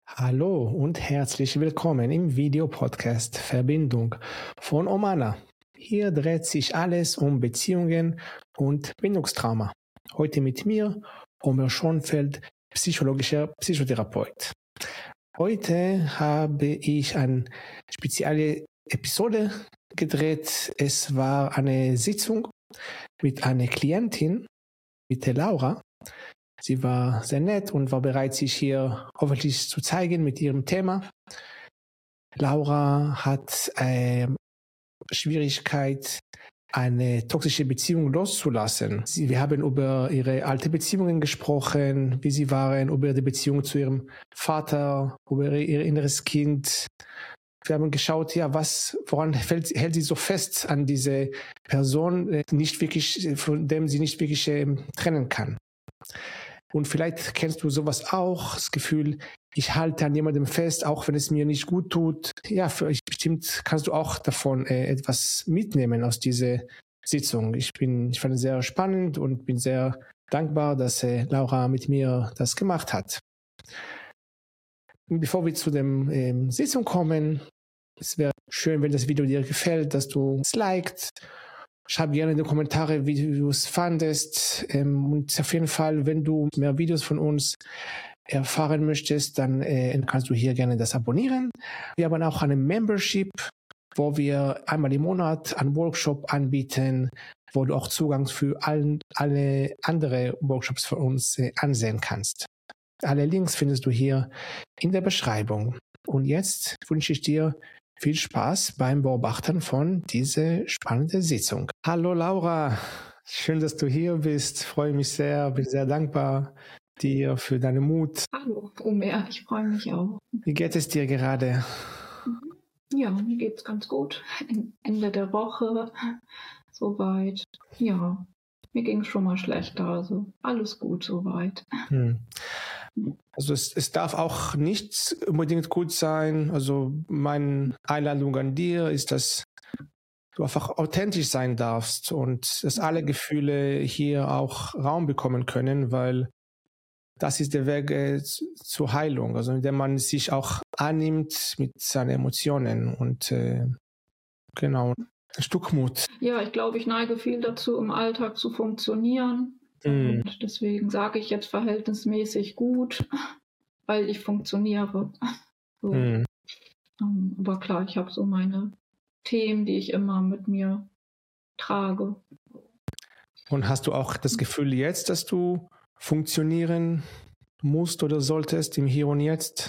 Hallo und herzlich willkommen im Videopodcast Verbindung von Omana. Hier dreht sich alles um Beziehungen und Bindungstrauma. Heute mit mir, Omer Schonfeld, psychologischer Psychotherapeut. Heute habe ich eine spezielle Episode gedreht. Es war eine Sitzung mit einer Klientin, mit der Laura. Sie war sehr nett und war bereit, sich hier hoffentlich zu zeigen mit ihrem Thema. Laura hat Schwierigkeit, eine toxische Beziehung loszulassen. Wir haben über ihre alte Beziehungen gesprochen, wie sie waren, über die Beziehung zu ihrem Vater, über ihr inneres Kind. Wir haben geschaut, ja, woran hält sie so fest an diese Person, von dem sie nicht wirklich trennen kann. Und vielleicht kennst du sowas auch, das Gefühl, ich halte an jemandem fest, auch wenn es mir nicht gut tut. Ja, bestimmt kannst du auch davon etwas mitnehmen aus dieser Sitzung. Ich fand es sehr spannend und bin sehr dankbar, dass Laura mit mir das gemacht hat. Und bevor wir zu der Sitzung kommen, es wäre schön, wenn das Video dir gefällt, dass du es likest. Schreib gerne in die Kommentare, wie du es fandest. Und auf jeden Fall, wenn du mehr Videos von uns erfahren möchtest, dann kannst du hier gerne das abonnieren. Wir haben auch eine Membership, wo wir einmal im Monat einen Workshop anbieten, wo du auch Zugang für alle andere Workshops von uns ansehen kannst. Alle Links findest du hier in der Beschreibung. Und jetzt wünsche ich dir viel Spaß beim Beobachten von dieser spannenden Sitzung. Hallo Laura, schön, dass du hier bist. Freue mich sehr, bin sehr dankbar dir für deinen Mut. Hallo Omer, ich freue mich auch. Wie geht es dir gerade? Ja, mir geht's ganz gut. Ende der Woche, soweit. Ja, mir ging es schon mal schlechter, also alles gut soweit. Also es darf auch nicht unbedingt gut sein. Also meine Einladung an dir ist, dass du einfach authentisch sein darfst und dass alle Gefühle hier auch Raum bekommen können, weil das ist der Weg zur Heilung, also indem man sich auch annimmt mit seinen Emotionen und genau, ein Stück Mut. Ja, ich glaube, ich neige viel dazu, im Alltag zu funktionieren. Und deswegen sage ich jetzt verhältnismäßig gut, weil ich funktioniere. So. Aber klar, ich habe so meine Themen, die ich immer mit mir trage. Und hast du auch das Gefühl jetzt, dass du funktionieren musst oder solltest im Hier und Jetzt?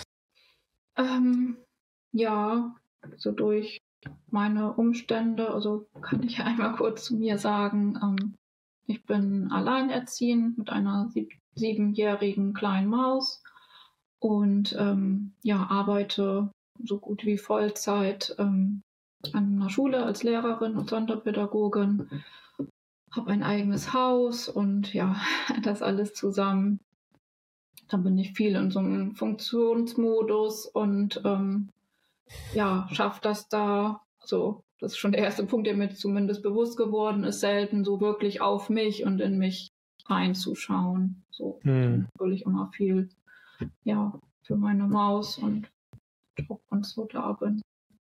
Ja, so durch meine Umstände, also kann ich einmal kurz zu mir sagen, ich bin alleinerziehend mit einer 7-jährigen kleinen Maus und arbeite so gut wie Vollzeit an einer Schule als Lehrerin und Sonderpädagogin, habe ein eigenes Haus und ja, das alles zusammen. Da bin ich viel in so einem Funktionsmodus und schaffe das da. Also das ist schon der erste Punkt, der mir zumindest bewusst geworden ist, selten so wirklich auf mich und in mich reinzuschauen. So natürlich immer viel für meine Maus und Job und so da bin.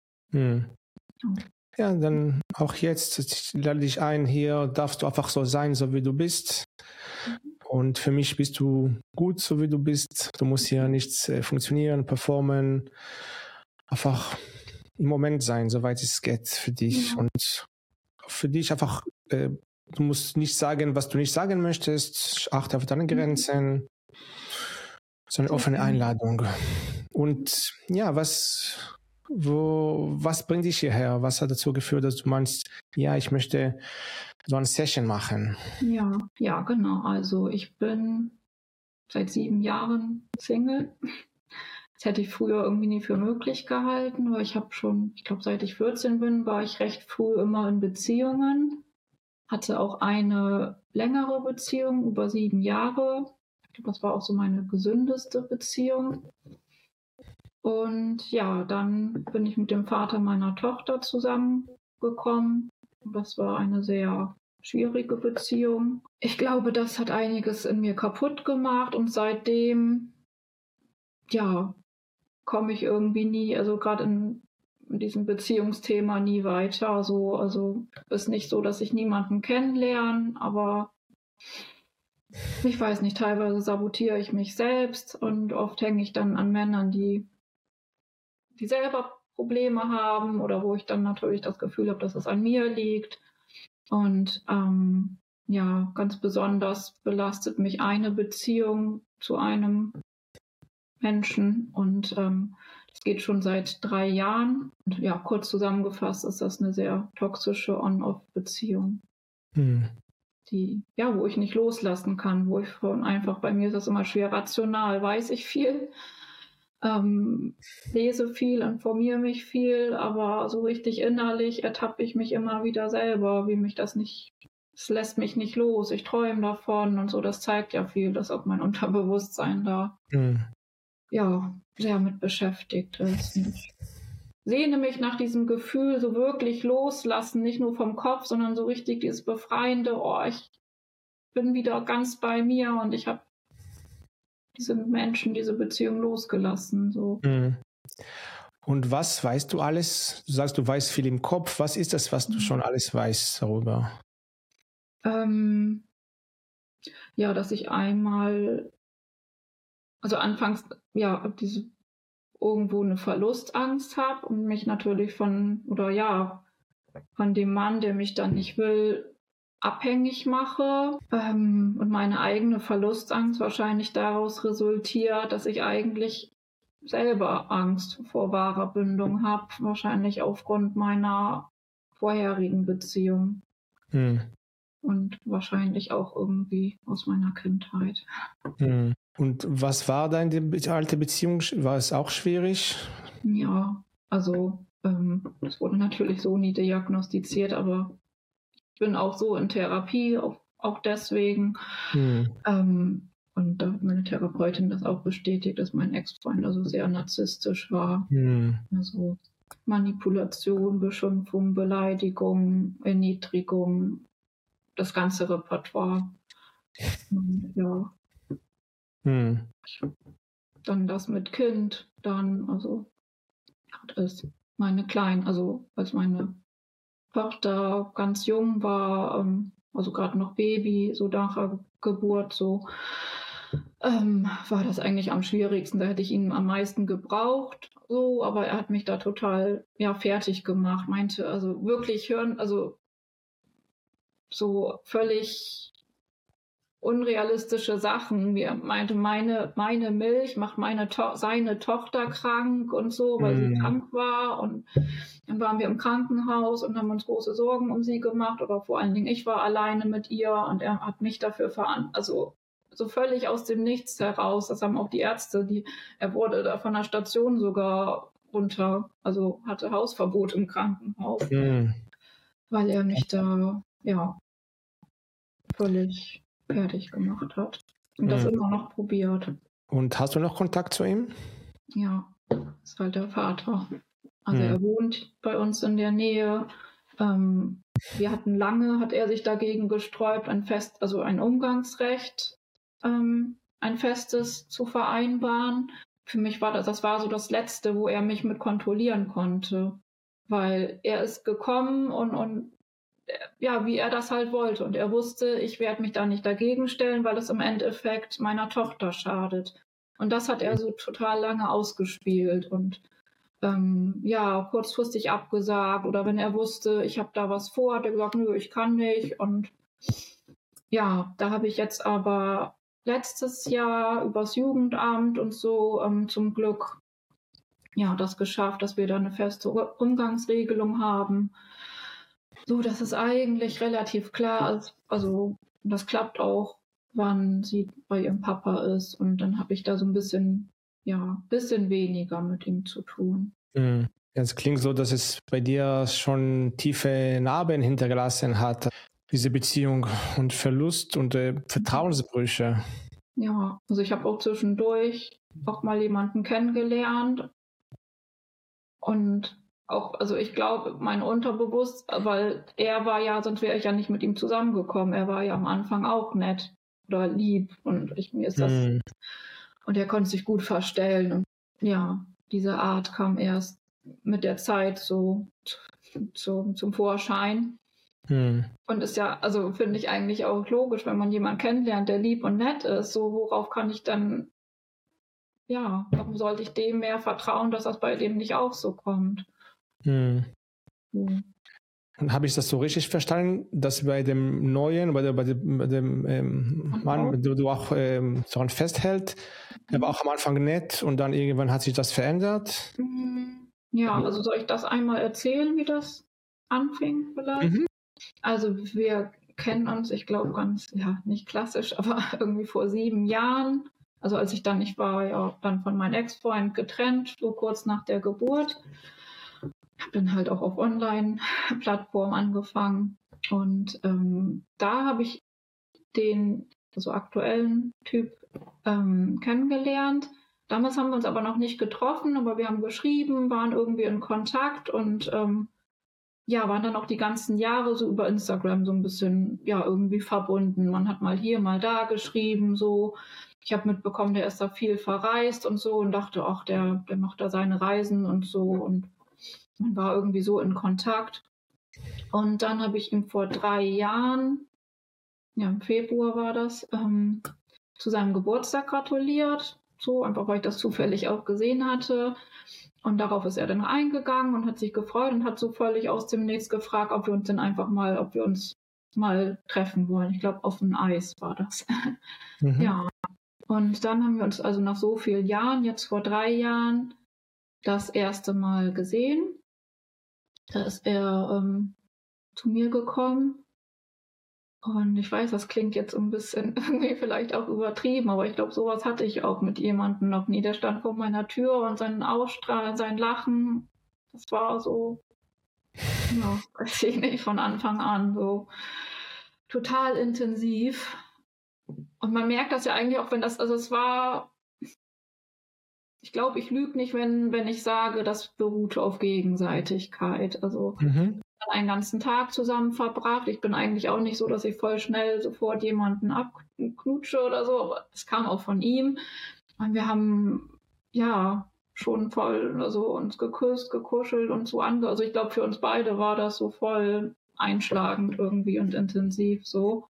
Ja, dann auch jetzt, ich lade dich ein, hier darfst du einfach so sein, so wie du bist. Und für mich bist du gut, so wie du bist. Du musst hier nichts funktionieren, performen. Einfach im Moment sein, soweit es geht für dich. Und für dich einfach, du musst nicht sagen, was du nicht sagen möchtest. Achte auf deine Grenzen. So eine offene Einladung. Und ja, was bringt dich hierher? Was hat dazu geführt, dass du meinst, ja, ich möchte so eine Session machen? Ja, genau. Also ich bin seit 7 Jahren Single. Das hätte ich früher irgendwie nie für möglich gehalten, weil ich glaube, seit ich 14 bin, war ich recht früh immer in Beziehungen. Hatte auch eine längere Beziehung über 7 Jahre. Ich glaube, das war auch so meine gesündeste Beziehung. Und ja, dann bin ich mit dem Vater meiner Tochter zusammengekommen. Das war eine sehr schwierige Beziehung. Ich glaube, das hat einiges in mir kaputt gemacht und seitdem, komme ich irgendwie nie, also gerade in diesem Beziehungsthema nie weiter. So, also ist nicht so, dass ich niemanden kennenlerne, aber ich weiß nicht, teilweise sabotiere ich mich selbst und oft hänge ich dann an Männern, die selber Probleme haben oder wo ich dann natürlich das Gefühl habe, dass es an mir liegt. Und ja, ganz besonders belastet mich eine Beziehung zu einem Menschen und das geht schon seit 3 Jahren. Und ja, kurz zusammengefasst ist das eine sehr toxische On-Off-Beziehung, die, ja, wo ich nicht loslassen kann, wo ich von einfach, bei mir ist das immer schwer rational, weiß ich viel, lese viel, informiere mich viel, aber so richtig innerlich ertappe ich mich immer wieder selber, wie mich das nicht, es lässt mich nicht los, ich träume davon und so, das zeigt ja viel, dass auch mein Unterbewusstsein da ja sehr mit beschäftigt ist. Und ich sehne mich nach diesem Gefühl, so wirklich loslassen, nicht nur vom Kopf, sondern so richtig dieses befreiende, oh, ich bin wieder ganz bei mir und ich habe diese Menschen, diese Beziehung losgelassen. So. Und was weißt du alles? Du sagst, du weißt viel im Kopf. Was ist das, was du schon alles weißt darüber? Ja, dass ich einmal, also anfangs, ja, irgendwo eine Verlustangst habe und mich natürlich von dem Mann, der mich dann nicht will, abhängig mache und meine eigene Verlustangst wahrscheinlich daraus resultiert, dass ich eigentlich selber Angst vor wahrer Bindung habe, wahrscheinlich aufgrund meiner vorherigen Beziehung und wahrscheinlich auch irgendwie aus meiner Kindheit. Und was war deine alte Beziehung? War es auch schwierig? Ja, also es wurde natürlich so nie diagnostiziert, aber ich bin auch so in Therapie, auch deswegen. Und da hat meine Therapeutin das auch bestätigt, dass mein Ex-Freund also sehr narzisstisch war. Also Manipulation, Beschimpfung, Beleidigung, Erniedrigung, das ganze Repertoire. Und ja. Dann das mit Kind, dann, also als meine als meine Tochter ganz jung war, also gerade noch Baby, so nach der Geburt, so war das eigentlich am schwierigsten. Da hätte ich ihn am meisten gebraucht, so, aber er hat mich da total fertig gemacht, meinte, also wirklich also so völlig unrealistische Sachen. Er meinte, meine Milch macht seine Tochter krank und so, weil sie krank war. Und dann waren wir im Krankenhaus und haben uns große Sorgen um sie gemacht. Oder vor allen Dingen, ich war alleine mit ihr und er hat mich dafür also so völlig aus dem Nichts heraus. Das haben auch die Ärzte, er wurde da von der Station sogar runter, also hatte Hausverbot im Krankenhaus, weil er mich da, völlig fertig gemacht hat und das immer noch probiert. Und hast du noch Kontakt zu ihm? Ja, ist halt der Vater. Also er wohnt bei uns in der Nähe. Hat er sich dagegen gesträubt, ein Umgangsrecht, ein festes zu vereinbaren. Für mich war das war so das Letzte, wo er mich mit kontrollieren konnte, weil er ist gekommen und wie er das halt wollte. Und er wusste, ich werde mich da nicht dagegen stellen, weil es im Endeffekt meiner Tochter schadet. Und das hat er so total lange ausgespielt und kurzfristig abgesagt. Oder wenn er wusste, ich habe da was vor, hat er gesagt, nö, ich kann nicht. Und ja, da habe ich jetzt aber letztes Jahr übers Jugendamt und so zum Glück das geschafft, dass wir da eine feste Umgangsregelung haben. So, dass es eigentlich relativ klar ist, also das klappt auch, wann sie bei ihrem Papa ist. Und dann habe ich da so ein bisschen weniger mit ihm zu tun. Es klingt so, dass es bei dir schon tiefe Narben hinterlassen hat, diese Beziehung und Verlust und Vertrauensbrüche. Ja, also ich habe auch zwischendurch auch mal jemanden kennengelernt und auch, also ich glaube, mein Unterbewusstsein, weil er war ja, sonst wäre ich ja nicht mit ihm zusammengekommen. Er war ja am Anfang auch nett oder lieb und mir ist das, und er konnte sich gut verstellen und diese Art kam erst mit der Zeit so zum Vorschein. Und ist ja, also finde ich eigentlich auch logisch, wenn man jemanden kennenlernt, der lieb und nett ist, so worauf kann ich dann, ja, warum sollte ich dem mehr vertrauen, dass das bei dem nicht auch so kommt? Habe ich das so richtig verstanden, dass bei dem Neuen, bei dem Mann, du auch daran festhält, er war auch am Anfang nett und dann irgendwann hat sich das verändert? Ja, also soll ich das einmal erzählen, wie das anfing vielleicht? Also wir kennen uns, ich glaube ganz, ja, nicht klassisch, aber irgendwie vor 7 Jahren. Also als ich war ja dann von meinem Ex-Freund getrennt, so kurz nach der Geburt. Habe dann halt auch auf Online-Plattformen angefangen. Und da habe ich den aktuellen Typ kennengelernt. Damals haben wir uns aber noch nicht getroffen, aber wir haben geschrieben, waren irgendwie in Kontakt und waren dann auch die ganzen Jahre so über Instagram so ein bisschen irgendwie verbunden. Man hat mal hier, mal da geschrieben, so. Ich habe mitbekommen, der ist da viel verreist und so und dachte, ach, der macht da seine Reisen und so und man war irgendwie so in Kontakt. Und dann habe ich ihm vor 3 Jahren, im Februar war das, zu seinem Geburtstag gratuliert. So, einfach weil ich das zufällig auch gesehen hatte. Und darauf ist er dann eingegangen und hat sich gefreut und hat so völlig aus dem Nichts gefragt, ob wir uns mal treffen wollen. Ich glaube, auf dem Eis war das. Ja. Und dann haben wir uns also nach so vielen Jahren, jetzt vor 3 Jahren, das erste Mal gesehen. Da ist er zu mir gekommen. Und ich weiß, das klingt jetzt ein bisschen irgendwie vielleicht auch übertrieben, aber ich glaube, sowas hatte ich auch mit jemandem noch nie. Der stand vor meiner Tür und sein Ausstrahlen, sein Lachen, das war so, ja, weiß ich nicht, von Anfang an so total intensiv. Und man merkt das ja eigentlich auch, es war, ich glaube, ich lüge nicht, wenn ich sage, das beruhte auf Gegenseitigkeit. Also einen ganzen Tag zusammen verbracht. Ich bin eigentlich auch nicht so, dass ich voll schnell sofort jemanden abknutsche oder so, aber es kam auch von ihm. Und wir haben schon voll uns geküsst, gekuschelt und so andere. Also ich glaube, für uns beide war das so voll einschlagend irgendwie und intensiv so.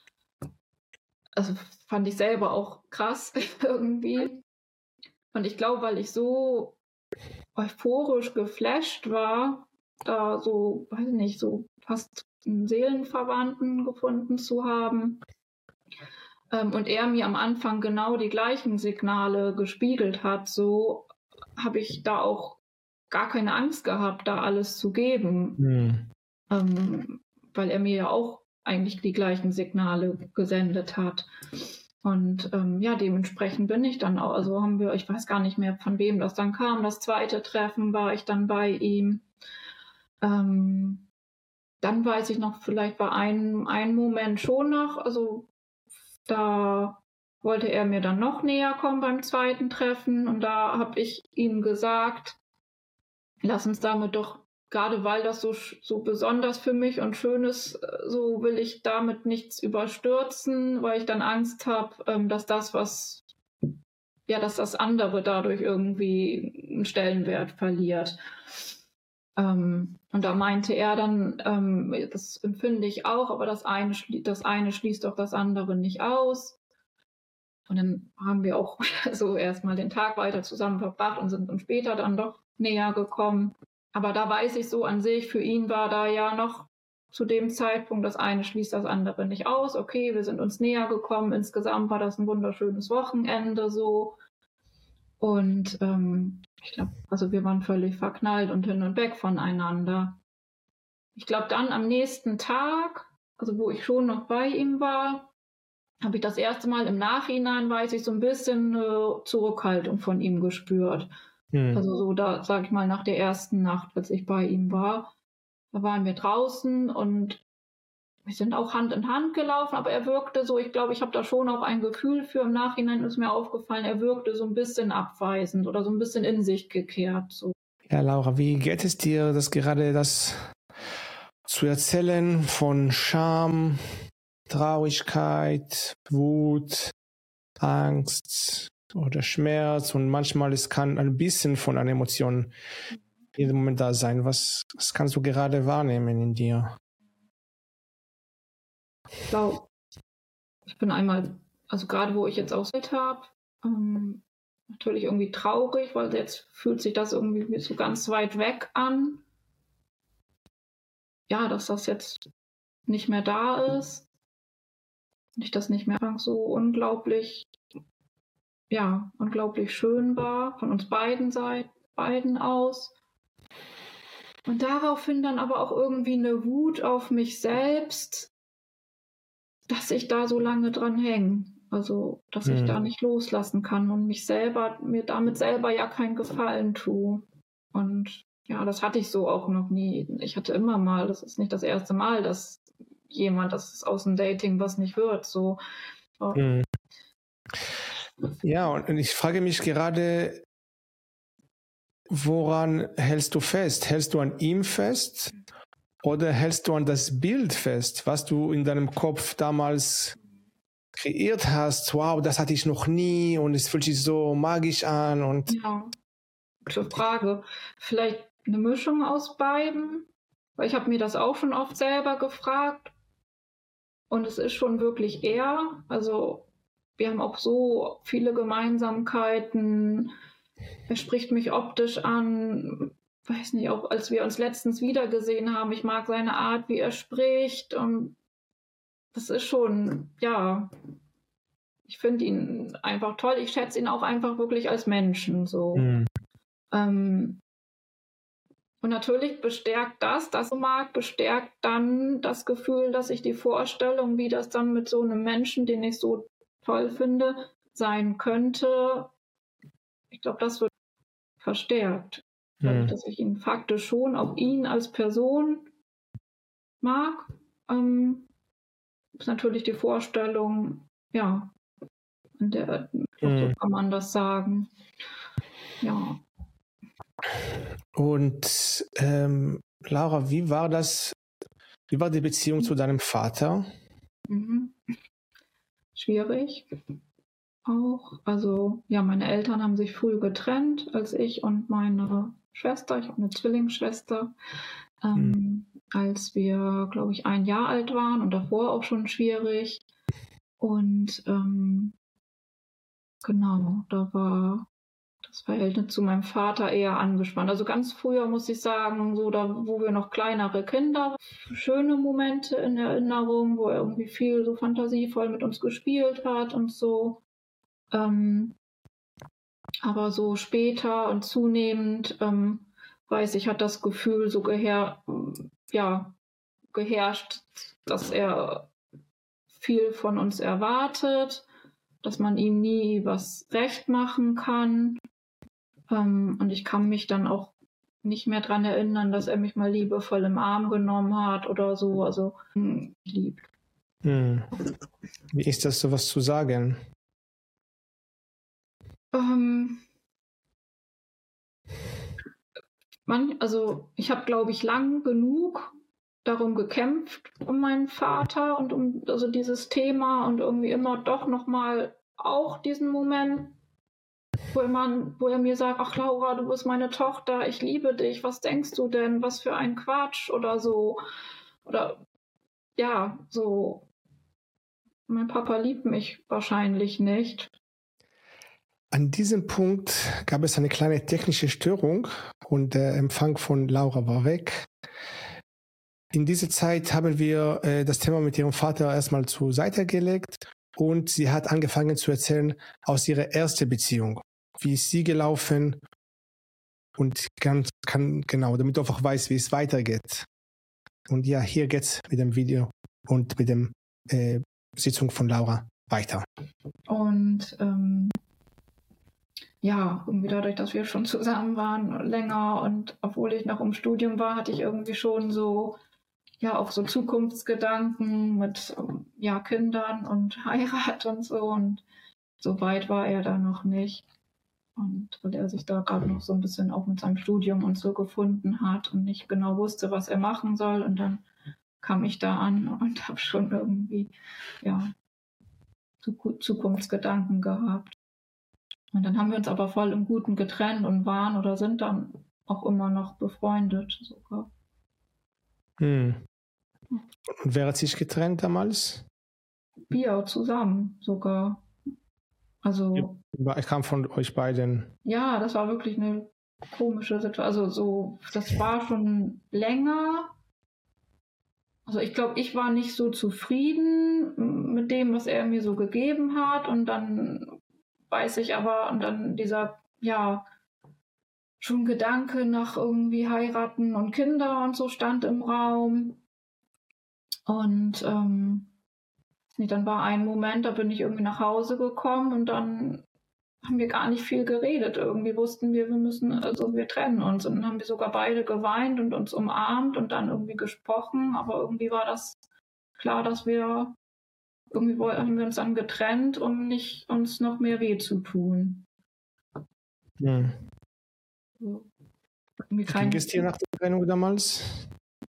Also fand ich selber auch krass irgendwie. Und ich glaube, weil ich so euphorisch geflasht war, da so, weiß ich nicht, so fast einen Seelenverwandten gefunden zu haben. Und er mir am Anfang genau die gleichen Signale gespiegelt hat, so habe ich da auch gar keine Angst gehabt, da alles zu geben. Weil er mir ja auch eigentlich die gleichen Signale gesendet hat. Und dementsprechend bin ich dann auch, also ich weiß gar nicht mehr, von wem das dann kam, das zweite Treffen war ich dann bei ihm. Dann weiß ich noch, vielleicht war ein Moment schon noch, also da wollte er mir dann noch näher kommen beim zweiten Treffen und da habe ich ihm gesagt, lass uns damit doch, gerade weil das so besonders für mich und schön ist, so will ich damit nichts überstürzen, weil ich dann Angst habe, dass dass das andere dadurch irgendwie einen Stellenwert verliert. Und da meinte er dann, das empfinde ich auch, aber das eine schließt doch das andere nicht aus. Und dann haben wir auch so erstmal den Tag weiter zusammen verbracht und sind uns später dann doch näher gekommen. Aber da weiß ich so an sich, für ihn war da ja noch zu dem Zeitpunkt, das eine schließt das andere nicht aus. Okay, wir sind uns näher gekommen. Insgesamt war das ein wunderschönes Wochenende so. Und ich glaube, also wir waren völlig verknallt und hin und weg voneinander. Ich glaube, dann am nächsten Tag, also wo ich schon noch bei ihm war, habe ich das erste Mal im Nachhinein, weiß ich, so ein bisschen Zurückhaltung von ihm gespürt. Also so da, sag ich mal, nach der ersten Nacht, als ich bei ihm war, da waren wir draußen und wir sind auch Hand in Hand gelaufen, aber er wirkte so, ich glaube, ich habe da schon auch ein Gefühl für, im Nachhinein ist mir aufgefallen, er wirkte so ein bisschen abweisend oder so ein bisschen in sich gekehrt. So. Ja, Laura, wie geht es dir, das zu erzählen von Scham, Traurigkeit, Wut, Angst, oder Schmerz und manchmal es kann ein bisschen von einer Emotion in dem Moment da sein. Was kannst du gerade wahrnehmen in dir? Ich glaube, ich bin einmal, also gerade wo ich jetzt auch habe, natürlich irgendwie traurig, weil jetzt fühlt sich das irgendwie so ganz weit weg an. Ja, dass das jetzt nicht mehr da ist. Und ich das nicht mehr so unglaublich schön war, von uns beiden aus. Und daraufhin dann aber auch irgendwie eine Wut auf mich selbst, dass ich da so lange dran hänge. Also, dass ich da nicht loslassen kann und mir damit selber ja keinen Gefallen tue. Und ja, das hatte ich so auch noch nie. Ich hatte immer mal, das ist nicht das erste Mal, dass das aus dem Dating was nicht wird. So. Ja, und ich frage mich gerade, woran hältst du fest? Hältst du an ihm fest oder hältst du an das Bild fest, was du in deinem Kopf damals kreiert hast? Wow, das hatte ich noch nie und es fühlt sich so magisch an. Und ja, gute Frage. Vielleicht eine Mischung aus beiden, weil ich habe mir das auch schon oft selber gefragt und es ist schon wirklich er. Also wir haben auch so viele Gemeinsamkeiten. Er spricht mich optisch an. Weiß nicht, auch als wir uns letztens wiedergesehen haben, ich mag seine Art, wie er spricht. Und das ist schon, ja, ich finde ihn einfach toll. Ich schätze ihn auch einfach wirklich als Menschen. So. Und natürlich bestärkt das bestärkt dann das Gefühl, dass ich die Vorstellung, wie das dann mit so einem Menschen, den ich so toll finde, sein könnte. Ich glaube, das wird verstärkt. Dass ich ihn faktisch schon, auch ihn als Person mag, ist natürlich die Vorstellung, ja, so kann man das sagen. Ja. Und Laura, wie war die Beziehung zu deinem Vater? Schwierig auch. Also ja, meine Eltern haben sich früh getrennt, als ich und meine Schwester, ich habe eine Zwillingsschwester, als wir, glaube ich, 1 Jahr alt waren und davor auch schon schwierig. Und genau, da war das Verhältnis zu meinem Vater eher angespannt. Also ganz früher, muss ich sagen, so da, wo wir noch kleinere Kinder, schöne Momente in Erinnerung, wo er irgendwie viel so fantasievoll mit uns gespielt hat und so. Aber so später und zunehmend, weiß ich, hat das Gefühl so geherrscht, dass er viel von uns erwartet, dass man ihm nie was recht machen kann. Und ich kann mich dann auch nicht mehr daran erinnern, dass er mich mal liebevoll im Arm genommen hat oder so. Also liebt. Wie ist das, sowas zu sagen? Also ich habe, glaube ich, lang genug darum gekämpft, um meinen Vater und um also dieses Thema und irgendwie immer doch nochmal auch diesen Moment, wo er mir sagt, ach Laura, du bist meine Tochter, ich liebe dich, was denkst du denn, was für ein Quatsch oder so. Oder ja, so, mein Papa liebt mich wahrscheinlich nicht. An diesem Punkt gab es eine kleine technische Störung und der Empfang von Laura war weg. In dieser Zeit haben wir das Thema mit ihrem Vater erstmal zur Seite gelegt und sie hat angefangen zu erzählen aus ihrer ersten Beziehung. Wie ist sie gelaufen und genau, damit du einfach weißt, wie es weitergeht. Und ja, hier geht's mit dem Video und mit dem Sitzung von Laura weiter. Und ja, irgendwie dadurch, dass wir schon zusammen waren länger und obwohl ich noch im Studium war, hatte ich irgendwie schon so, ja, auch so Zukunftsgedanken mit, ja, Kindern und Heirat und so. Und so weit war er da noch nicht. Und weil er sich da gerade noch so ein bisschen auch mit seinem Studium und so gefunden hat und nicht genau wusste, was er machen soll. Und dann kam ich da an und habe schon irgendwie, ja, Zukunftsgedanken gehabt. Und dann haben wir uns aber voll im Guten getrennt und waren oder sind dann auch immer noch befreundet sogar. Und wer hat sich getrennt damals? Wir zusammen sogar. Also. Ich kam von euch beiden. Ja, das war wirklich eine komische Situation. Also das war schon länger. Also ich glaube, ich war nicht so zufrieden mit dem, was er mir so gegeben hat. Und dann weiß ich aber, und dann dieser, ja, schon Gedanke nach irgendwie heiraten und Kinder und so stand im Raum. Und dann war ein Moment, da bin ich irgendwie nach Hause gekommen und dann haben wir gar nicht viel geredet. Irgendwie wussten wir wir trennen uns. Und dann haben wir sogar beide geweint und uns umarmt und dann irgendwie gesprochen. Aber irgendwie war das klar, dass haben wir uns dann getrennt, um nicht uns noch mehr weh zu tun. Wie ging es dir nach der Trennung damals?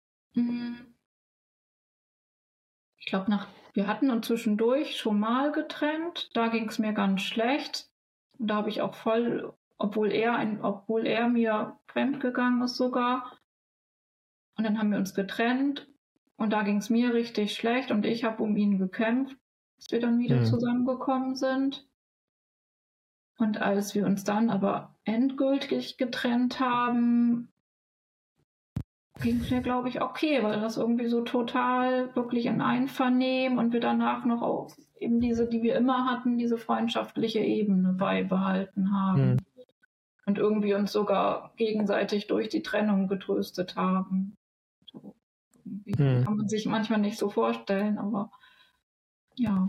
Ich glaube, wir hatten uns zwischendurch schon mal getrennt. Da ging es mir ganz schlecht. Und da habe ich auch obwohl er mir fremdgegangen ist sogar. Und dann haben wir uns getrennt. Und da ging es mir richtig schlecht. Und ich habe um ihn gekämpft, bis wir dann wieder zusammengekommen sind. Und als wir uns dann aber endgültig getrennt haben, ging es mir, glaube ich, okay, weil das irgendwie so total wirklich in Einvernehmen und wir danach noch auch eben die wir immer hatten, diese freundschaftliche Ebene beibehalten haben. Und irgendwie uns sogar gegenseitig durch die Trennung getröstet haben. So, kann man sich manchmal nicht so vorstellen, aber ja.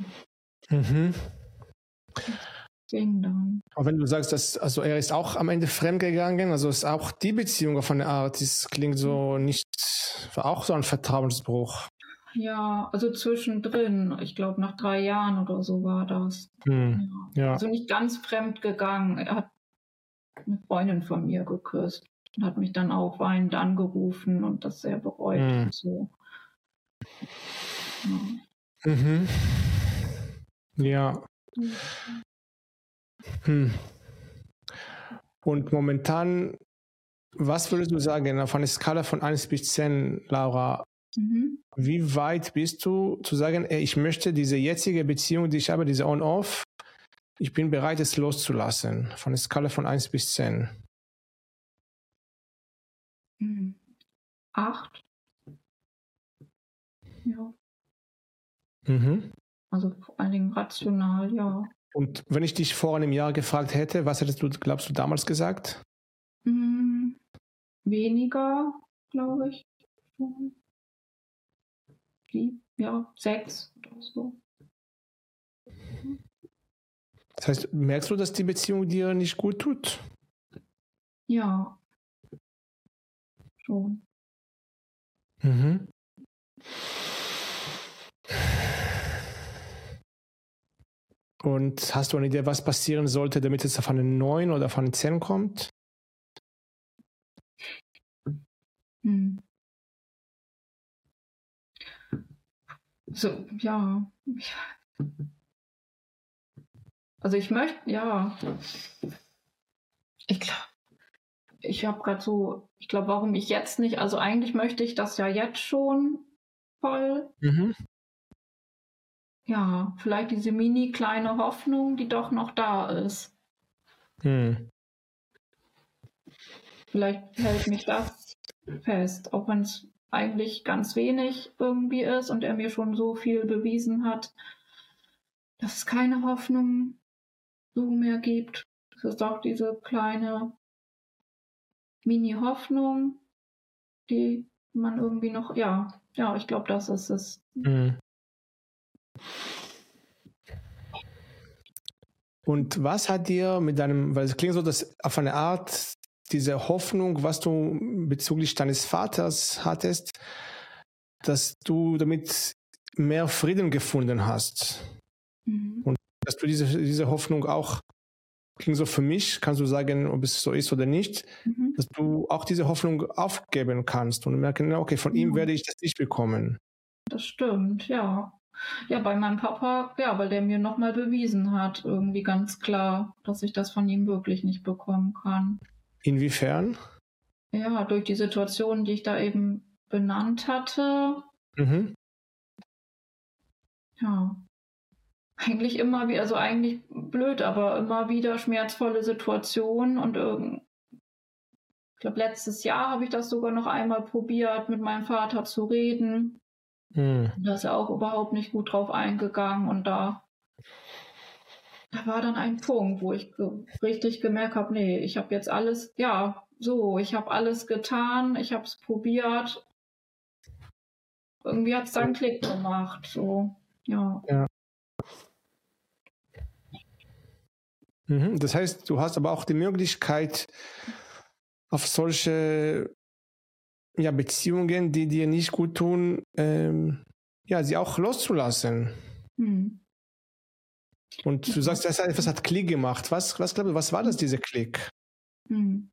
Ging dann. Aber wenn du sagst, dass er ist auch am Ende fremdgegangen, also ist auch die Beziehung auf eine Art, das klingt so nicht, war auch so ein Vertrauensbruch. Ja, also zwischendrin, ich glaube nach 3 Jahren oder so war das. Ja. Also nicht ganz fremd gegangen. Er hat eine Freundin von mir geküsst und hat mich dann auch weinend angerufen und das sehr bereut und so. Ja. Und momentan, was würdest du sagen, auf einer Skala von 1 bis 10, Laura, wie weit bist du zu sagen, ich möchte diese jetzige Beziehung, die ich habe, diese On-Off, ich bin bereit, es loszulassen, von einer Skala von 1 bis 10? 8. Ja. Also vor allen Dingen rational, ja. Und wenn ich dich vor einem Jahr gefragt hätte, was hättest du, glaubst du, damals gesagt? Weniger, glaube ich. 6 oder so. Das heißt, merkst du, dass die Beziehung dir nicht gut tut? Ja. Schon. Und hast du eine Idee, was passieren sollte, damit es auf einen 9 oder auf einen 10 kommt? So, ja. Also ich möchte, ja. Ich habe gerade so, ich glaube, warum ich jetzt nicht, also eigentlich möchte ich das ja jetzt schon voll. Ja, vielleicht diese mini kleine Hoffnung, die doch noch da ist. Vielleicht hält mich das fest, auch wenn es eigentlich ganz wenig irgendwie ist und er mir schon so viel bewiesen hat, dass es keine Hoffnung so mehr gibt. Es ist auch diese kleine Mini-Hoffnung, die man irgendwie noch, ja, ich glaube, das ist es. Und was hat dir mit deinem, weil es klingt so, dass auf eine Art diese Hoffnung, was du bezüglich deines Vaters hattest, dass du damit mehr Frieden gefunden hast. Und dass du diese Hoffnung auch, klingt so für mich, kannst du sagen, ob es so ist oder nicht, dass du auch diese Hoffnung aufgeben kannst und merken, okay, von ihm werde ich das nicht bekommen. Das stimmt, ja. Ja, bei meinem Papa, ja, weil der mir nochmal bewiesen hat, irgendwie ganz klar, dass ich das von ihm wirklich nicht bekommen kann. Inwiefern? Ja, durch die Situation, die ich da eben benannt hatte. Mhm. Ja, eigentlich immer wieder, also eigentlich blöd, aber immer wieder schmerzvolle Situationen und ich glaube, letztes Jahr habe ich das sogar noch einmal probiert, mit meinem Vater zu reden. Mhm. Da ist er auch überhaupt nicht gut drauf eingegangen und da war dann ein Punkt, wo ich richtig gemerkt habe, nee, ich habe jetzt alles, ja, so, ich habe alles getan, ich habe es probiert. Irgendwie hat es dann Klick gemacht, so, ja. Ja. Mhm. Das heißt, du hast aber auch die Möglichkeit, auf solche Beziehungen, die dir nicht gut tun, sie auch loszulassen. Hm. Und du sagst, etwas hat Klick gemacht. Was glaubst du, was war das, dieser Klick? Hm.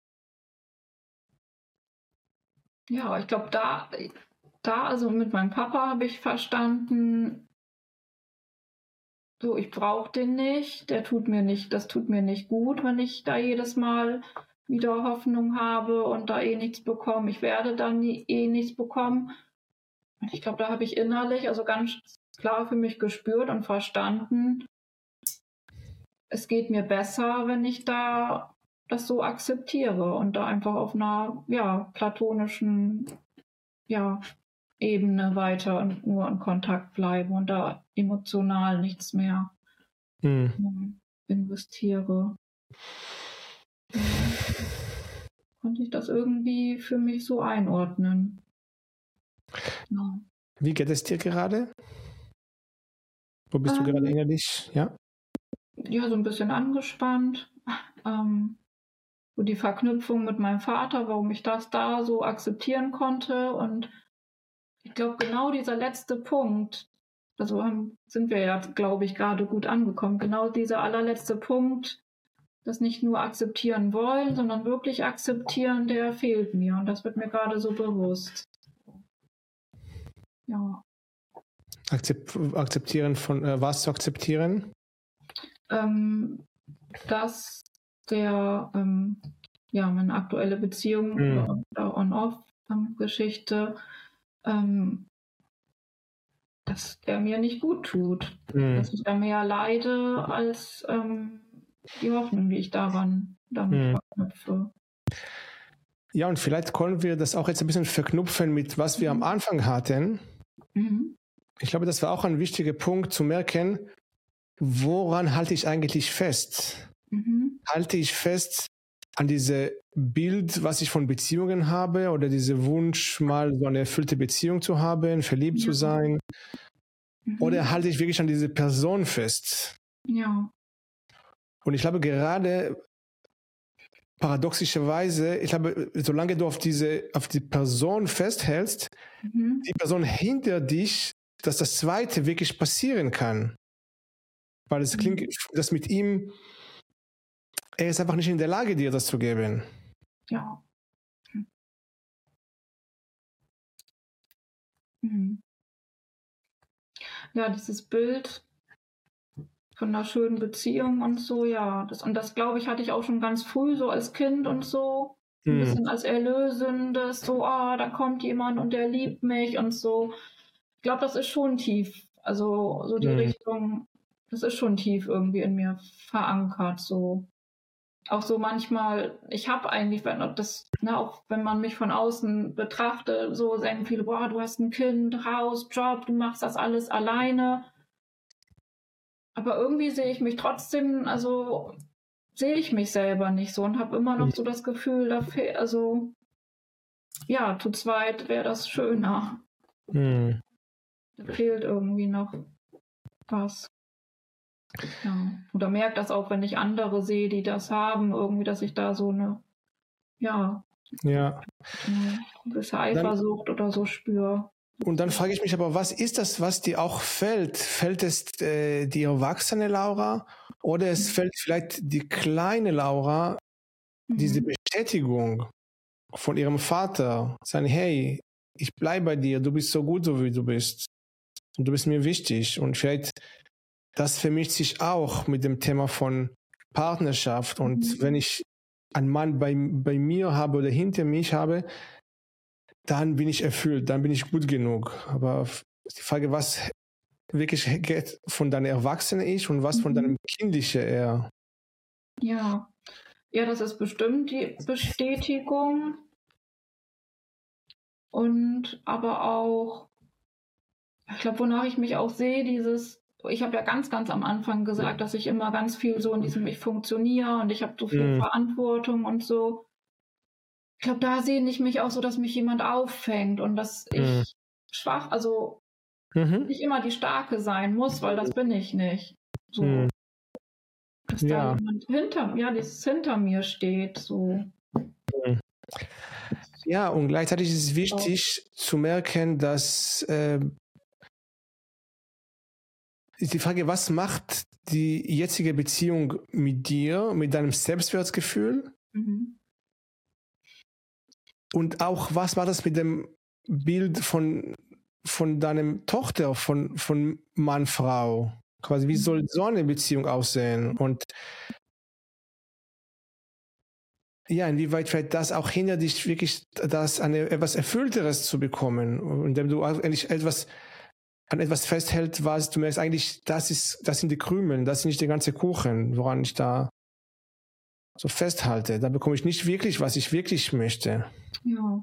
Ja, ich glaube, da, also mit meinem Papa habe ich verstanden, so, ich brauche den nicht, das tut mir nicht gut, wenn ich da jedes Mal wieder Hoffnung habe und da nichts bekomme. Ich werde dann nichts bekommen. Und ich glaube, da habe ich innerlich, also ganz klar für mich gespürt und verstanden, es geht mir besser, wenn ich da das so akzeptiere und da einfach auf einer, platonischen, Ebene weiter und nur in Kontakt bleibe und da emotional nichts mehr investiere. Konnte ich das irgendwie für mich so einordnen. Ja. Wie geht es dir gerade? Wo bist du gerade innerlich? Ja? Ja, so ein bisschen angespannt. So die Verknüpfung mit meinem Vater, warum ich das da so akzeptieren konnte. Und ich glaube, genau dieser letzte Punkt, also sind wir ja, glaube ich, gerade gut angekommen. Genau dieser allerletzte Punkt, das nicht nur akzeptieren wollen, sondern wirklich akzeptieren, der fehlt mir. Und das wird mir gerade so bewusst. Ja. Akzeptieren von was zu akzeptieren? Dass meine aktuelle Beziehung oder On-Off-Geschichte, dass der mir nicht gut tut. Dass ich da mehr leide als die Hoffnung, die ich damit verknüpfe. Ja, und vielleicht können wir das auch jetzt ein bisschen verknüpfen mit was wir am Anfang hatten. Ich glaube, das war auch ein wichtiger Punkt zu merken, woran halte ich eigentlich fest? Halte ich fest an diese Bild, was ich von Beziehungen habe oder diese Wunsch, mal so eine erfüllte Beziehung zu haben, verliebt zu sein? Oder halte ich wirklich an diese Person fest? Ja. Und ich glaube, gerade paradoxischerweise, ich glaube, solange du auf die Person festhältst, die Person hinter dich, dass das Zweite wirklich passieren kann. Weil es klingt, dass mit ihm, er ist einfach nicht in der Lage, dir das zu geben. Ja. Ja, dieses Bild von einer schönen Beziehung und so, ja. Das glaube ich, hatte ich auch schon ganz früh, so als Kind und so. Ein bisschen als Erlösendes, so, da kommt jemand und der liebt mich und so. Ich glaube, das ist schon tief. Also so die Richtung, das ist schon tief irgendwie in mir verankert, so. Auch so manchmal, ich habe eigentlich, auch wenn man mich von außen betrachtet, so sagen viele, boah, du hast ein Kind, Haus, Job, du machst das alles alleine. Aber irgendwie sehe ich mich trotzdem, also sehe ich mich selber nicht so und habe immer noch so das Gefühl, zu zweit wäre das schöner. Da fehlt irgendwie noch was. Ja. Oder merke das auch, wenn ich andere sehe, die das haben, irgendwie, dass ich da so eine gewisse Eifersucht oder so spüre. Und dann frage ich mich aber, was ist das, was dir auch fällt? Fällt es die erwachsene Laura oder es fällt vielleicht die kleine Laura, diese Bestätigung von ihrem Vater, sagen, hey, ich bleibe bei dir, du bist so gut, so wie du bist. und du bist mir wichtig. Und vielleicht, das vermischt sich auch mit dem Thema von Partnerschaft. Und wenn ich einen Mann bei mir habe oder hinter mich habe, dann bin ich erfüllt, dann bin ich gut genug. Aber die Frage, was wirklich geht von deinem erwachsenen Ich und was von deinem kindlichen Er. Ja, das ist bestimmt die Bestätigung. Und aber auch, ich glaube, wonach ich mich auch sehe, ich habe ja ganz, ganz am Anfang gesagt, dass ich immer ganz viel so in diesem Ich funktioniere und ich habe so viel Verantwortung und so. Ich glaube, da sehe ich mich auch so, dass mich jemand auffängt und dass ich schwach, also nicht immer die Starke sein muss, weil das bin ich nicht. So. Dass da jemand hinter mir steht, so. Ja, und gleichzeitig ist es wichtig zu merken, dass ist die Frage, was macht die jetzige Beziehung mit dir, mit deinem Selbstwertgefühl? Und auch, was macht das mit dem Bild von deinem Tochter, von Mann, Frau? Quasi, wie soll so eine Beziehung aussehen? Und ja, inwieweit vielleicht das auch hindert dich wirklich, etwas Erfüllteres zu bekommen, indem du eigentlich an etwas festhältst, was du merkst, eigentlich, das sind die Krümel, das ist nicht der ganze Kuchen, woran ich da so festhalte. Da bekomme ich nicht wirklich, was ich wirklich möchte. Ja.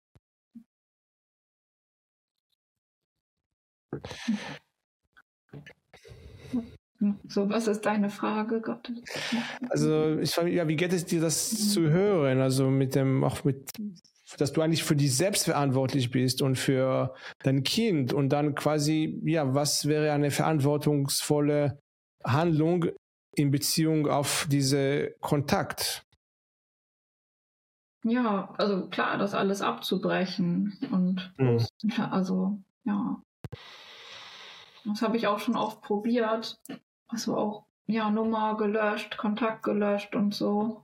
So, was ist deine Frage, Gott? Also, ich frage mich, ja, wie geht es dir, das zu hören? Also dass du eigentlich für dich selbst verantwortlich bist und für dein Kind und dann quasi, ja, was wäre eine verantwortungsvolle Handlung in Beziehung auf diese Kontakt? Ja, also klar, das alles abzubrechen und also, ja. Das habe ich auch schon oft probiert. Also auch, ja, Nummer gelöscht, Kontakt gelöscht und so.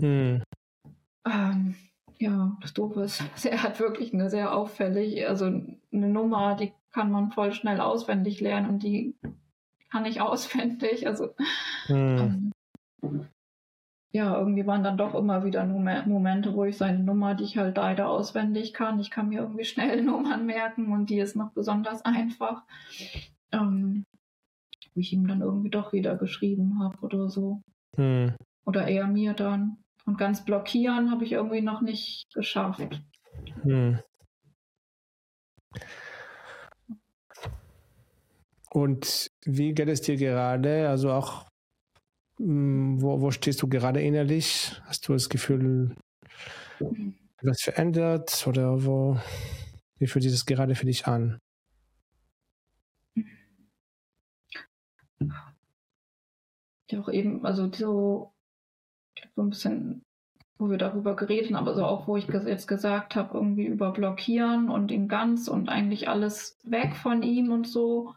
Ja, das Doofe ist, er hat wirklich eine sehr also eine Nummer, die kann man voll schnell auswendig lernen und die kann ich auswendig. Also ja, irgendwie waren dann doch immer wieder Momente, wo ich seine Nummer, die ich halt leider auswendig kann. Ich kann mir irgendwie schnell Nummern merken und die ist noch besonders einfach. Wo ich ihm dann irgendwie doch wieder geschrieben habe oder so. Oder er mir dann. Und ganz blockieren habe ich irgendwie noch nicht geschafft. Und wie geht es dir gerade? Also auch, wo stehst du gerade innerlich? Hast du das Gefühl, etwas verändert? Oder wie fühlt sich das gerade für dich an? Ja, auch eben, also so ein bisschen, wo wir darüber geredet haben, aber so auch, wo ich jetzt gesagt habe, irgendwie über blockieren und ihn ganz und eigentlich alles weg von ihm und so.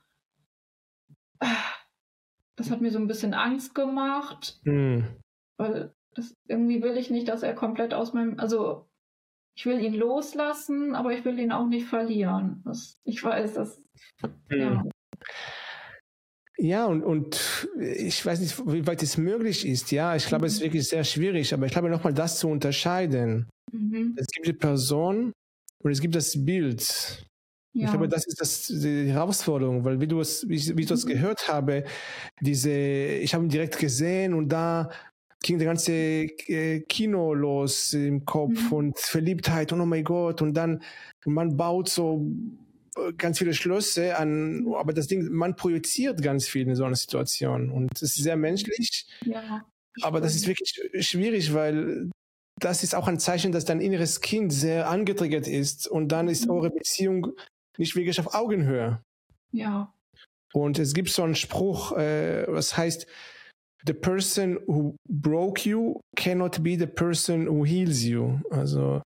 Das hat mir so ein bisschen Angst gemacht, weil irgendwie will ich nicht, dass er komplett also ich will ihn loslassen, aber ich will ihn auch nicht verlieren. Ich weiß, dass ja. Ja, und ich weiß nicht, wie weit es möglich ist. Ja, ich glaube, es ist wirklich sehr schwierig, aber ich glaube, nochmal das zu unterscheiden. Es gibt die Person und es gibt das Bild. Ja. Ich glaube, das ist die Herausforderung, weil wie ich das gehört habe, ich habe ihn direkt gesehen und da ging der ganze Kino los im Kopf und Verliebtheit und oh mein Gott und dann man baut so ganz viele Schlösser an, aber das Ding, man projiziert ganz viel in so einer Situation und das ist sehr menschlich, aber das ist wirklich schwierig, weil das ist auch ein Zeichen, dass dein inneres Kind sehr angetriggert ist und dann ist eure Beziehung nicht wirklich auf Augenhöhe. Ja. Und es gibt so einen Spruch, was heißt, the person who broke you cannot be the person who heals you. Also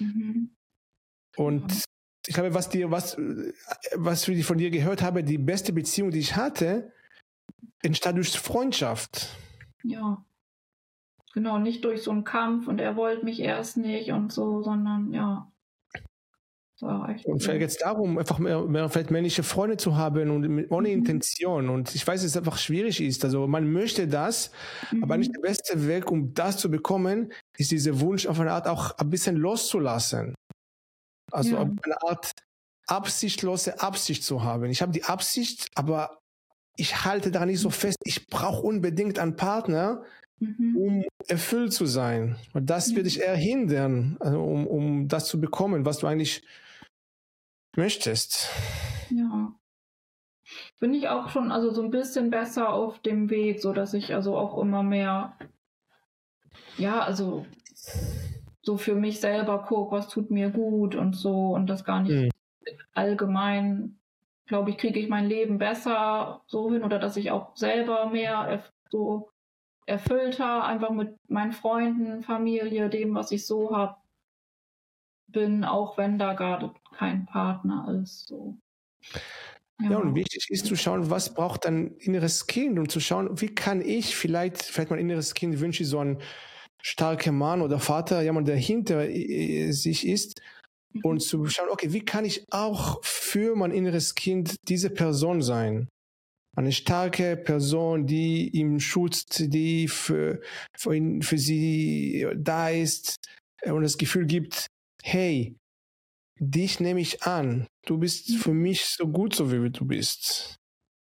und ich glaube, was ich von dir gehört habe, die beste Beziehung, die ich hatte, entstand durch Freundschaft. Ja. Genau, nicht durch so einen Kampf und er wollte mich erst nicht und so, sondern ja. war echt Und vielleicht gut. geht es darum, einfach vielleicht männliche Freunde zu haben und ohne Intention. Und ich weiß, dass es einfach schwierig ist. Also man möchte das, aber nicht der beste Weg, um das zu bekommen, ist dieser Wunsch auf eine Art auch ein bisschen loszulassen. Also Ja. eine Art absichtlose Absicht zu haben. Ich habe die Absicht, aber ich halte daran nicht so fest. Ich brauche unbedingt einen Partner, um erfüllt zu sein. Und das wird dich eher hindern, also um das zu bekommen, was du eigentlich möchtest. Ja. Bin ich auch schon also so ein bisschen besser auf dem Weg, so dass ich also auch immer mehr, ja, also so für mich selber gucke, was tut mir gut und so und das gar nicht allgemein, glaube ich, kriege ich mein Leben besser so hin oder dass ich auch selber mehr so erfüllter einfach mit meinen Freunden, Familie, dem, was ich so habe, bin, auch wenn da gerade kein Partner ist. So. Ja, und wichtig ist zu schauen, was braucht dein inneres Kind und zu schauen, wie kann ich vielleicht mein inneres Kind wünsche ich so einen starken Mann oder Vater, jemand, der hinter sich ist und zu schauen, okay, wie kann ich auch für mein inneres Kind diese Person sein? Eine starke Person, die ihm schützt, die für sie da ist und das Gefühl gibt, hey, dich nehme ich an. Du bist für mich so gut, so wie du bist.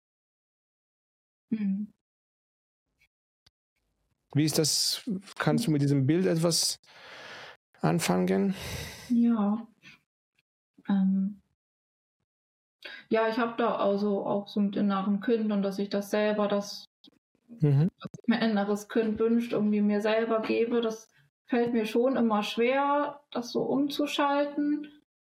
Mhm. Wie ist das? Kannst du mit diesem Bild etwas anfangen? Ja. Ja, ich habe da also auch so mit innerem Kind und dass ich das selber, was mein inneres Kind wünscht, irgendwie mir selber gebe, das fällt mir schon immer schwer, das so umzuschalten.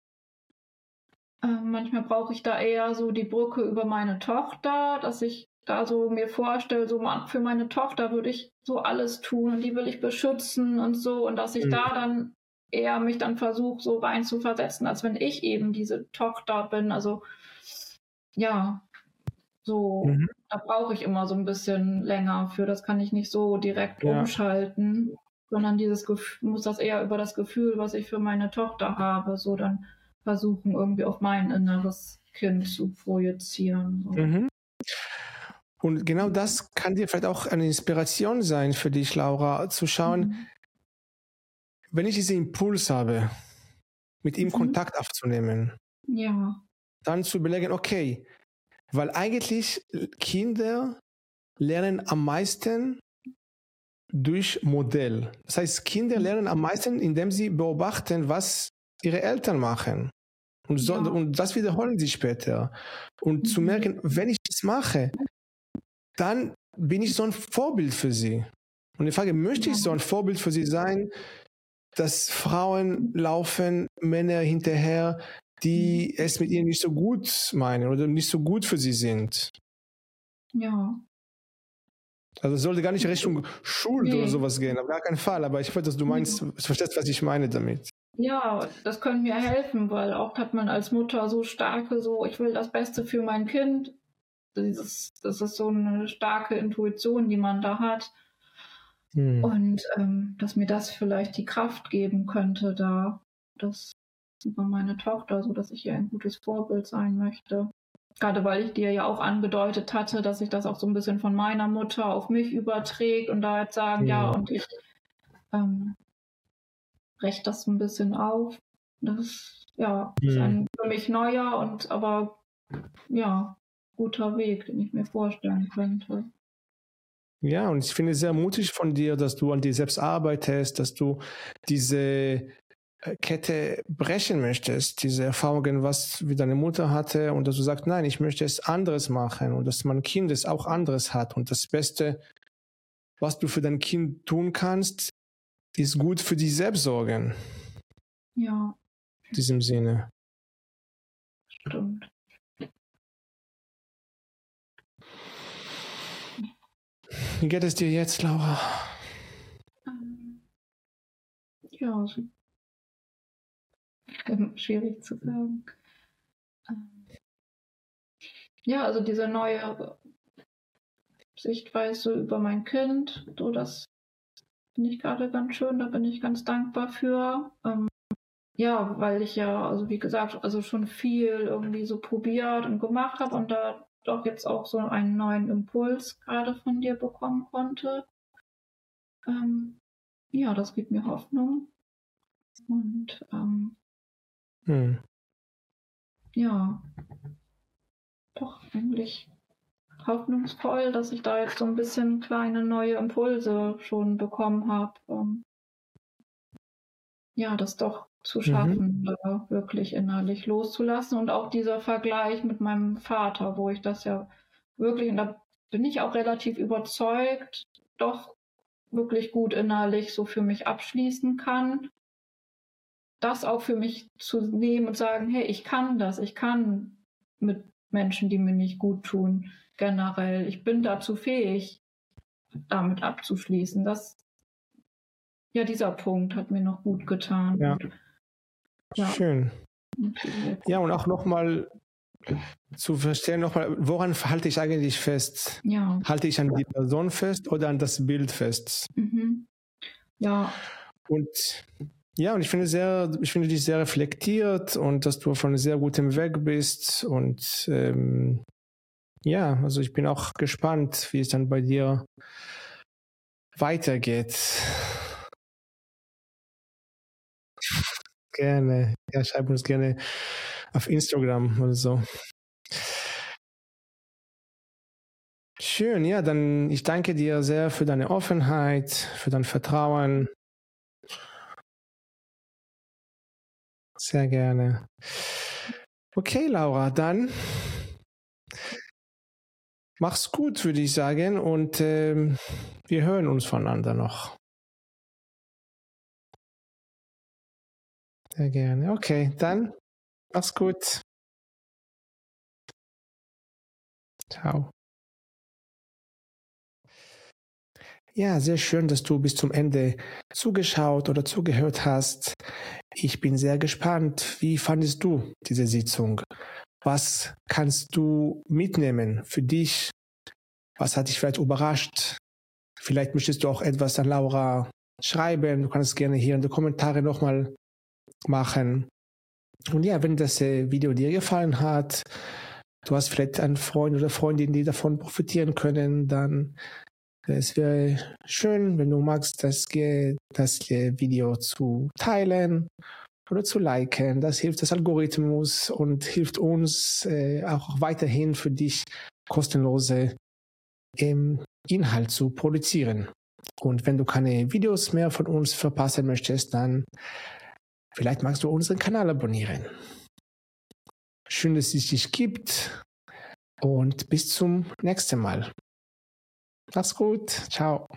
Manchmal brauche ich da eher so die Brücke über meine Tochter, dass ich da so mir vorstelle, so für meine Tochter würde ich so alles tun und die will ich beschützen und so und dass ich da dann eher mich dann versuche, so rein zu versetzen, als wenn ich eben diese Tochter bin. Also ja, so, da brauche ich immer so ein bisschen länger für. Das kann ich nicht so direkt umschalten, sondern muss das eher über das Gefühl, was ich für meine Tochter habe, so dann versuchen, irgendwie auf mein inneres Kind zu projizieren. So. Und genau das kann dir vielleicht auch eine Inspiration sein für dich, Laura, zu schauen, wenn ich diesen Impuls habe, mit ihm Kontakt aufzunehmen, dann zu überlegen, okay, weil eigentlich Kinder lernen am meisten durch Modell. Das heißt, Kinder lernen am meisten, indem sie beobachten, was ihre Eltern machen. Und das wiederholen sie später. Und zu merken, wenn ich das mache, dann bin ich so ein Vorbild für sie. Und die Frage, möchte ich so ein Vorbild für sie sein, dass Frauen laufen Männer hinterher, die es mit ihnen nicht so gut meinen oder nicht so gut für sie sind? Ja. Also es sollte gar nicht Richtung Schuld oder sowas gehen, auf gar keinen Fall. Aber ich weiß, dass du meinst, du verstehst, was ich meine damit. Ja, das können mir helfen, weil oft hat man als Mutter so starke, so ich will das Beste für mein Kind. Das ist so eine starke Intuition, die man da hat. Und dass mir das vielleicht die Kraft geben könnte, da das über meine Tochter, so dass ich ihr ein gutes Vorbild sein möchte. Gerade weil ich dir ja auch angedeutet hatte, dass sich das auch so ein bisschen von meiner Mutter auf mich überträgt und da jetzt sagen, ja, und ich breche das ein bisschen auf. Das ist ein für mich neuer und aber guter Weg, den ich mir vorstellen könnte. Ja, und ich finde es sehr mutig von dir, dass du an dir selbst arbeitest, dass du diese Kette brechen möchtest, diese Erfahrungen, was wie deine Mutter hatte, und dass du sagst, nein, ich möchte es anderes machen und dass mein Kind es auch anderes hat. Und das Beste, was du für dein Kind tun kannst, ist gut für dich selbst sorgen. Ja. In diesem Sinne. Stimmt. Wie geht es dir jetzt, Laura? Ja, schwierig zu sagen. Ja, also diese neue Sichtweise über mein Kind, so das finde ich gerade ganz schön, da bin ich ganz dankbar für. ja, weil ich ja, also wie gesagt, also schon viel irgendwie so probiert und gemacht habe und da doch jetzt auch so einen neuen Impuls gerade von dir bekommen konnte. Ja, das gibt mir Hoffnung und ja, doch eigentlich hoffnungsvoll, dass ich da jetzt so ein bisschen kleine neue Impulse schon bekommen habe, ja, das doch zu schaffen, da wirklich innerlich loszulassen. Und auch dieser Vergleich mit meinem Vater, wo ich das ja wirklich, und da bin ich auch relativ überzeugt, doch wirklich gut innerlich so für mich abschließen kann. Das auch für mich zu nehmen und sagen, hey, ich kann das, ich kann mit Menschen, die mir nicht gut tun, generell, ich bin dazu fähig, damit abzuschließen. Ja, dieser Punkt hat mir noch gut getan. Ja. Und, ja. Schön. Ja, und auch nochmal zu verstehen, woran halte ich eigentlich fest? Ja. Halte ich an die Person fest oder an das Bild fest? Ja. Und ja, und ich finde dich sehr reflektiert und dass du auf einem sehr guten Weg bist. Und ja, also ich bin auch gespannt, wie es dann bei dir weitergeht. Gerne. Ja, schreib uns gerne auf Instagram oder so. Schön, ja, dann ich danke dir sehr für deine Offenheit, für dein Vertrauen. Sehr gerne. Okay, Laura, dann mach's gut, würde ich sagen, und wir hören uns voneinander noch. Sehr gerne. Okay, dann mach's gut. Ciao. Ja, sehr schön, dass du bis zum Ende zugeschaut oder zugehört hast. Ich bin sehr gespannt. Wie fandest du diese Sitzung? Was kannst du mitnehmen für dich? Was hat dich vielleicht überrascht? Vielleicht möchtest du auch etwas an Laura schreiben. Du kannst es gerne hier in die Kommentare nochmal machen. Und ja, wenn das Video dir gefallen hat, du hast vielleicht einen Freund oder Freundin, die davon profitieren können, dann es wäre schön, wenn du magst, das Video zu teilen oder zu liken. Das hilft das Algorithmus und hilft uns auch weiterhin für dich kostenlose Inhalt zu produzieren. Und wenn du keine Videos mehr von uns verpassen möchtest, dann vielleicht magst du unseren Kanal abonnieren. Schön, dass es dich gibt und bis zum nächsten Mal. Mach's gut. Ciao.